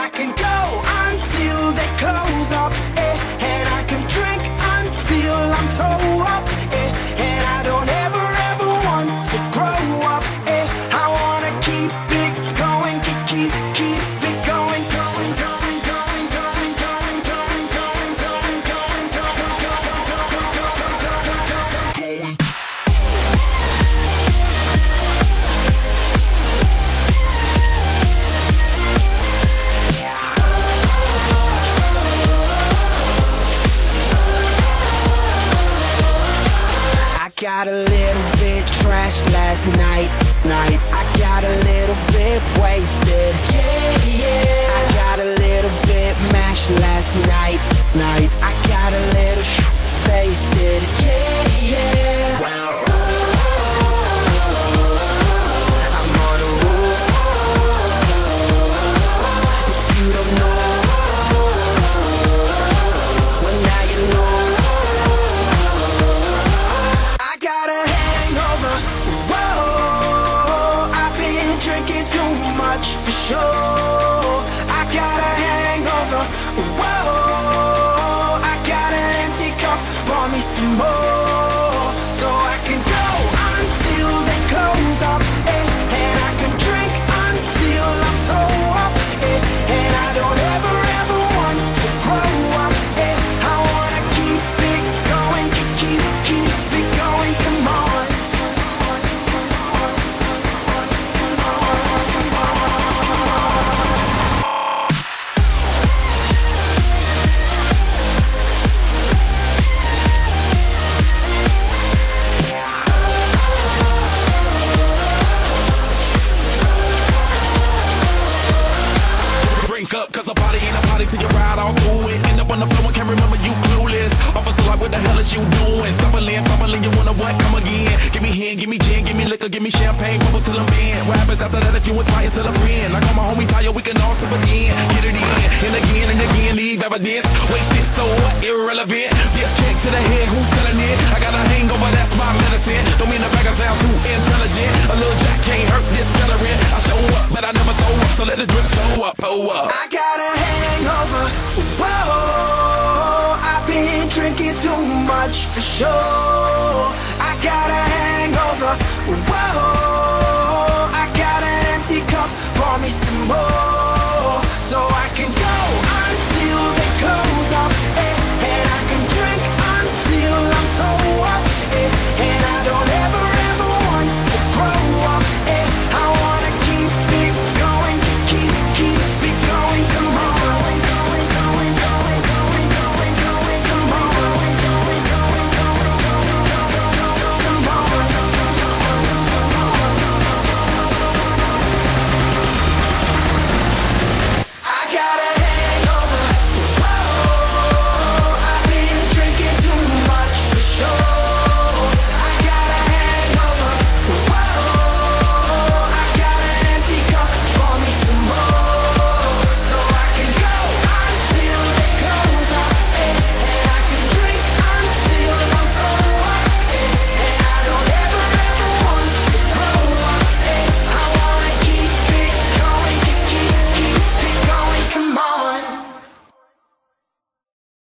I can go until they close up, and I can drink until I'm toe up, and I don't ever want to grow up, I wanna keep it going, keep it going, going, going, going, going, going, going, going, going, going, going, going. Got a little bit trashed last night. I got a little bit wasted. I got a little bit mashed last night. I got a little wasted. I'm on a roll. If you don't know, well now you know. For sure, I got a hangover. Whoa, I got an empty cup. Pour me some more, so I can go until they close up, and I can drink until I'm toe up, and I don't ever want to grow up, I wanna keep it going, keep it going. Come on. Up, cause a party ain't a party till you ride all through it. End up on the floor and can't remember you clueless. Officer like, what the hell is you doing? Stumbling, fumbling, you wanna what? Come again. Give me hand, give me gin, give me liquor, give me champagne, bubbles till I'm in. What happens after that if you inspire till a friend? Like all my homies tired, we can all sip again. Get it in, and again, leave evidence. Wasted, so what? Irrelevant. Be a kick to the head, who's selling it? I got a hangover, that's my medicine. Don't mean the bag sound too intelligent. A little jack can't hurt this veteran. I show up, but I never throw up, so let the drinks go up, pull up. I got a hangover. Whoa, I've been drinking too much for sure. I got a hangover. Whoa, I got an empty cup. Pour me some more.